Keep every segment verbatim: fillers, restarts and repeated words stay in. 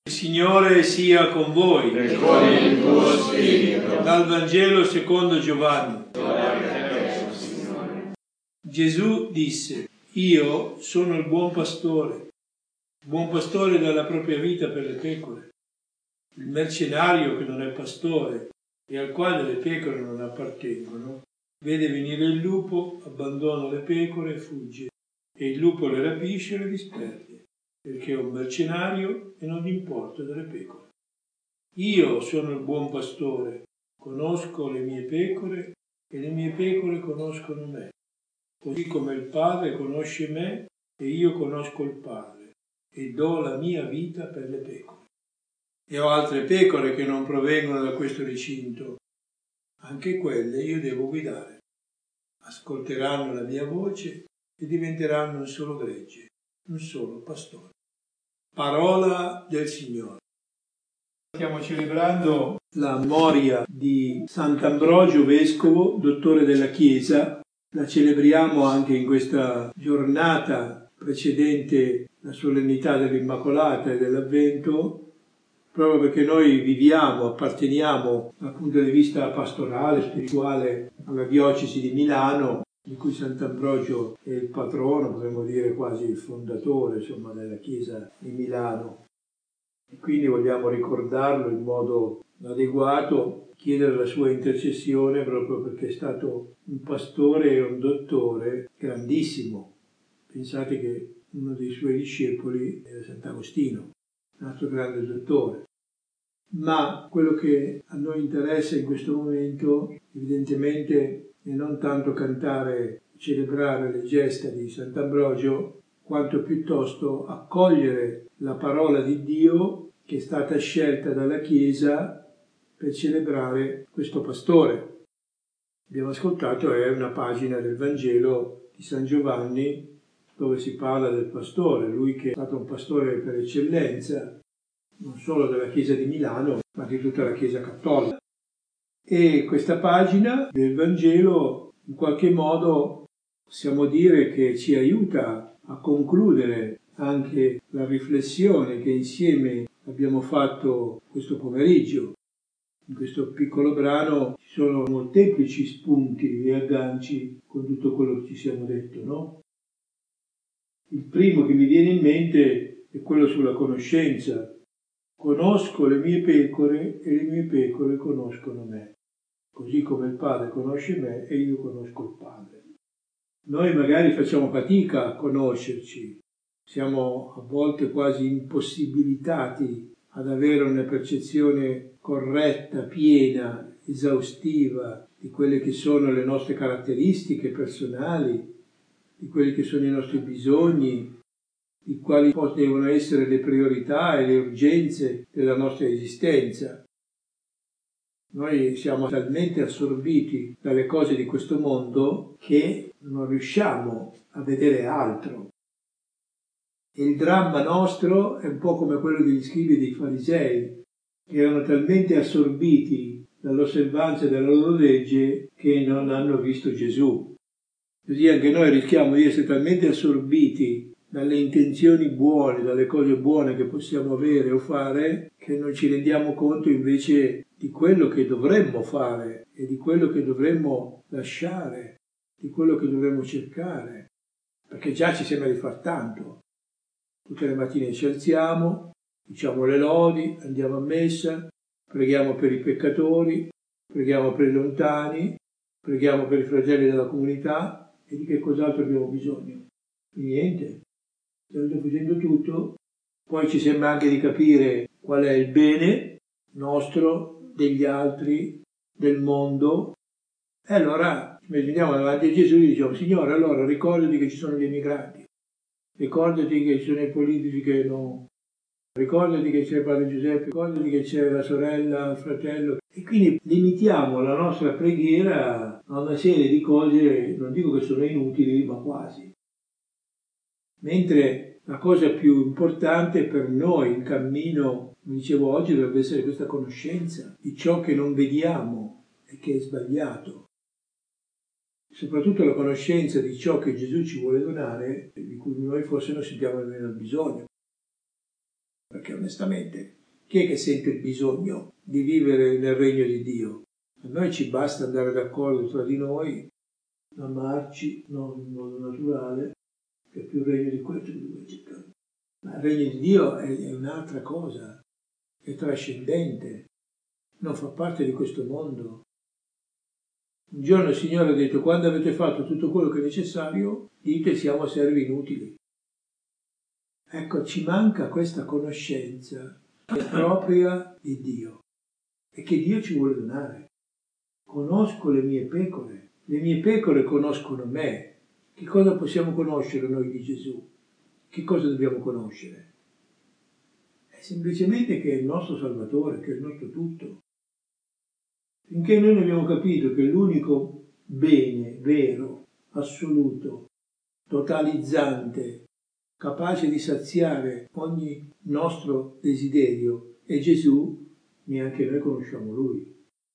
Il Signore sia con voi. E con il tuo spirito. Dal Vangelo secondo Giovanni. Gesù disse: Io sono il buon pastore. Il buon pastore dà la propria vita per le pecore. Il mercenario che non è pastore e al quale le pecore non appartengono, vede venire il lupo, abbandona le pecore e fugge, e il lupo le rapisce e le disperde, perché è un mercenario e non gli importa delle pecore. Io sono il buon pastore, conosco le mie pecore e le mie pecore conoscono me, così come il Padre conosce me e io conosco il Padre, e do la mia vita per le pecore. E ho altre pecore che non provengono da questo recinto, anche quelle io devo guidare. Ascolteranno la mia voce e diventeranno un solo gregge, un solo pastore. Parola del Signore. Stiamo celebrando la memoria di Sant'Ambrogio Vescovo, dottore della Chiesa. La celebriamo anche in questa giornata precedente la solennità dell'Immacolata e dell'Avvento, proprio perché noi viviamo, apparteniamo dal punto di vista pastorale, spirituale, alla diocesi di Milano, di cui Sant'Ambrogio è il patrono, potremmo dire quasi il fondatore, insomma, della Chiesa di Milano. E quindi vogliamo ricordarlo in modo adeguato, chiedere la sua intercessione proprio perché è stato un pastore e un dottore grandissimo. Pensate che uno dei suoi discepoli era Sant'Agostino, un altro grande dottore. Ma quello che a noi interessa in questo momento, evidentemente, è non tanto cantare, celebrare le gesta di Sant'Ambrogio, quanto piuttosto accogliere la parola di Dio che è stata scelta dalla Chiesa per celebrare questo pastore. Abbiamo ascoltato è una pagina del Vangelo di San Giovanni dove si parla del pastore, lui che è stato un pastore per eccellenza, non solo della Chiesa di Milano, ma di tutta la Chiesa cattolica. E questa pagina del Vangelo, in qualche modo, possiamo dire che ci aiuta a concludere anche la riflessione che insieme abbiamo fatto questo pomeriggio. In questo piccolo brano ci sono molteplici spunti e agganci con tutto quello che ci siamo detto, no? Il primo che mi viene in mente è quello sulla conoscenza. Conosco le mie pecore e le mie pecore conoscono me, così come il Padre conosce me e io conosco il Padre. Noi magari facciamo fatica a conoscerci, siamo a volte quasi impossibilitati ad avere una percezione corretta, piena, esaustiva di quelle che sono le nostre caratteristiche personali, di quelli che sono i nostri bisogni, di quali devono essere le priorità e le urgenze della nostra esistenza. Noi siamo talmente assorbiti dalle cose di questo mondo che non riusciamo a vedere altro. E il dramma nostro è un po' come quello degli scribi e dei farisei, che erano talmente assorbiti dall'osservanza della loro legge che non hanno visto Gesù. Così anche noi rischiamo di essere talmente assorbiti dalle intenzioni buone, dalle cose buone che possiamo avere o fare, che non ci rendiamo conto invece di quello che dovremmo fare e di quello che dovremmo lasciare, di quello che dovremmo cercare, perché già ci sembra di far tanto. Tutte le mattine ci alziamo, diciamo le lodi, andiamo a messa, preghiamo per i peccatori, preghiamo per i lontani, preghiamo per i fratelli della comunità, e di che cos'altro abbiamo bisogno? Di niente. Stiamo facendo tutto, poi ci sembra anche di capire qual è il bene nostro, degli altri, del mondo, e allora ci mettiamo davanti a Gesù e diciamo: Signore, allora ricordati che ci sono gli emigranti, ricordati che ci sono i politici che non, ricordati che c'è Padre Giuseppe, ricordati che c'è la sorella, il fratello, e quindi limitiamo la nostra preghiera a una serie di cose, non dico che sono inutili, ma quasi. Mentre la cosa più importante per noi in cammino, come dicevo oggi, dovrebbe essere questa conoscenza di ciò che non vediamo e che è sbagliato. Soprattutto la conoscenza di ciò che Gesù ci vuole donare, di cui noi forse non sentiamo nemmeno il bisogno. Perché onestamente Chi è che sente il bisogno di vivere nel regno di Dio? A noi ci basta andare d'accordo tra di noi, amarci, non in modo naturale, che è più il regno di questo che dobbiamo cercare. Ma il regno di Dio è, è un'altra cosa, è trascendente, non fa parte di questo mondo. Un giorno il Signore ha detto: quando avete fatto tutto quello che è necessario, dite siamo servi inutili. Ecco, ci manca questa conoscenza propria di Dio e che Dio ci vuole donare. Conosco le mie pecore, le mie pecore conoscono me. Che cosa possiamo conoscere noi di Gesù? Che cosa dobbiamo conoscere? È semplicemente che è il nostro Salvatore, che è il nostro tutto. Finché noi non abbiamo capito che l'unico bene vero, assoluto, totalizzante, capace di saziare ogni nostro desiderio è Gesù, neanche noi conosciamo Lui.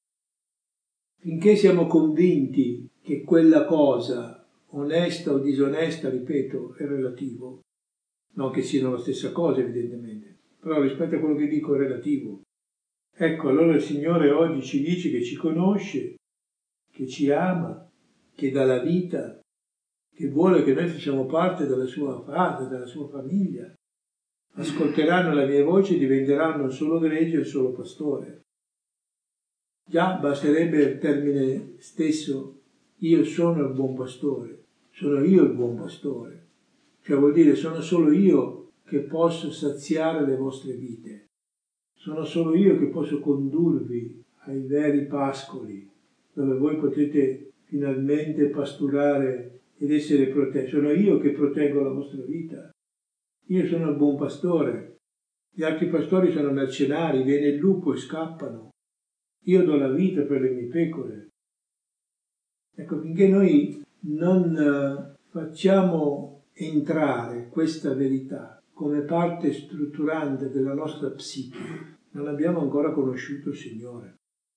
Finché siamo convinti che quella cosa, onesta o disonesta, ripeto, è relativo, non che siano la stessa cosa evidentemente, però rispetto a quello che dico è relativo. Ecco, allora il Signore oggi ci dice che ci conosce, che ci ama, che dà la vita, che vuole che noi facciamo parte della sua fase, della sua famiglia. Ascolteranno la mia voce e diventeranno un solo gregge e un solo pastore. Già basterebbe il termine stesso, io sono il buon pastore, sono io il buon pastore. Cioè vuol dire sono solo io che posso saziare le vostre vite. Sono solo io che posso condurvi ai veri pascoli, dove voi potete finalmente pasturare ed essere protetti. Sono io che proteggo la vostra vita. Io sono il buon pastore. Gli altri pastori sono mercenari, viene il lupo e scappano. Io do la vita per le mie pecore. Ecco, finché noi non facciamo entrare questa verità come parte strutturante della nostra psiche, non abbiamo ancora conosciuto il Signore.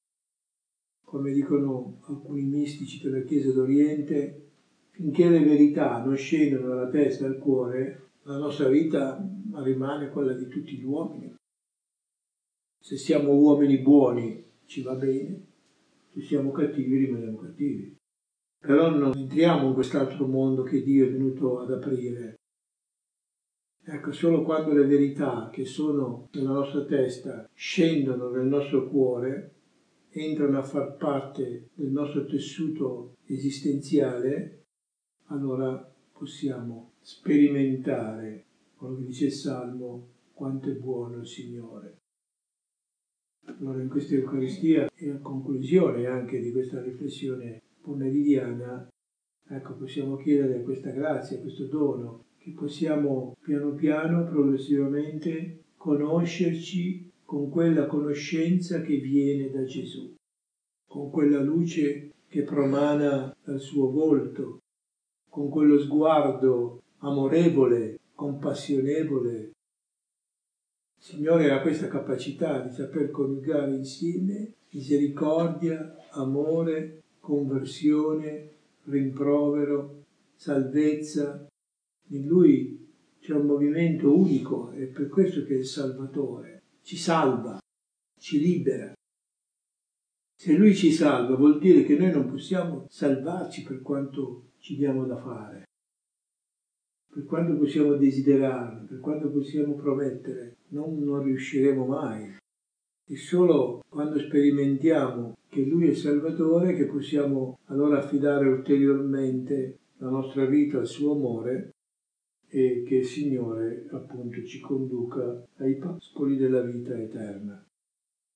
Come dicono alcuni mistici della Chiesa d'Oriente, finché le verità non scendono dalla testa al cuore, la nostra vita rimane quella di tutti gli uomini. Se siamo uomini buoni ci va bene, se siamo cattivi rimaniamo cattivi. Però non entriamo in quest'altro mondo che Dio è venuto ad aprire. Ecco, solo quando le verità che sono nella nostra testa scendono nel nostro cuore, entrano a far parte del nostro tessuto esistenziale, allora possiamo sperimentare, quello che dice il Salmo, quanto è buono il Signore. Allora in questa Eucaristia e a conclusione anche di questa riflessione pomeridiana, ecco, possiamo chiedere questa grazia, questo dono, che possiamo piano piano, progressivamente, conoscerci con quella conoscenza che viene da Gesù, con quella luce che promana dal suo volto, con quello sguardo amorevole, compassionevole. Il Signore ha questa capacità di saper coniugare insieme misericordia, amore, conversione, rimprovero, salvezza. In Lui c'è un movimento unico, è per questo che è il Salvatore. Ci salva, ci libera. Se Lui ci salva vuol dire che noi non possiamo salvarci per quanto ci diamo da fare, per quanto possiamo desiderare, per quanto possiamo promettere, non, non riusciremo mai. È solo quando sperimentiamo che Lui è Salvatore che possiamo allora affidare ulteriormente la nostra vita al suo amore e che il Signore appunto ci conduca ai pascoli della vita eterna.